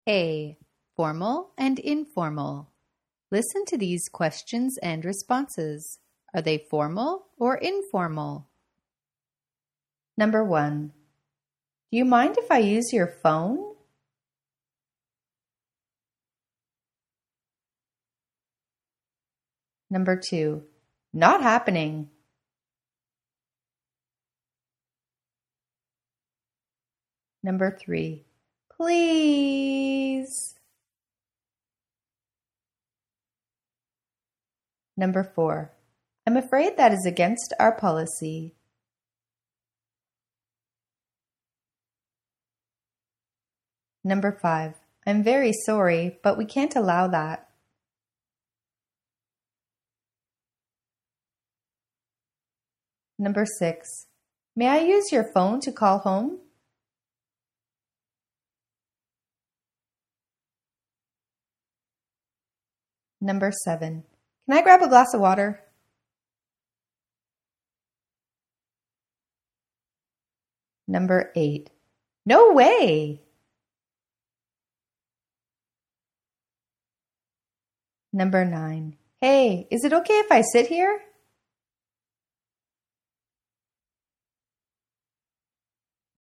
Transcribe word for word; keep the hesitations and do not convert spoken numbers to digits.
A. Formal and informal. Listen to these questions and responses. Are they formal or informal? Number one. Do you mind if I use your phone? Number two. Not happening. Number three. Please. Number four. I'm afraid that is against our policy. Number five. I'm very sorry, but we can't allow that. Number six. May I use your phone to call home? Number seven. Can I grab a glass of water? Number eight. No way! Number nine. Hey, is it okay if I sit here?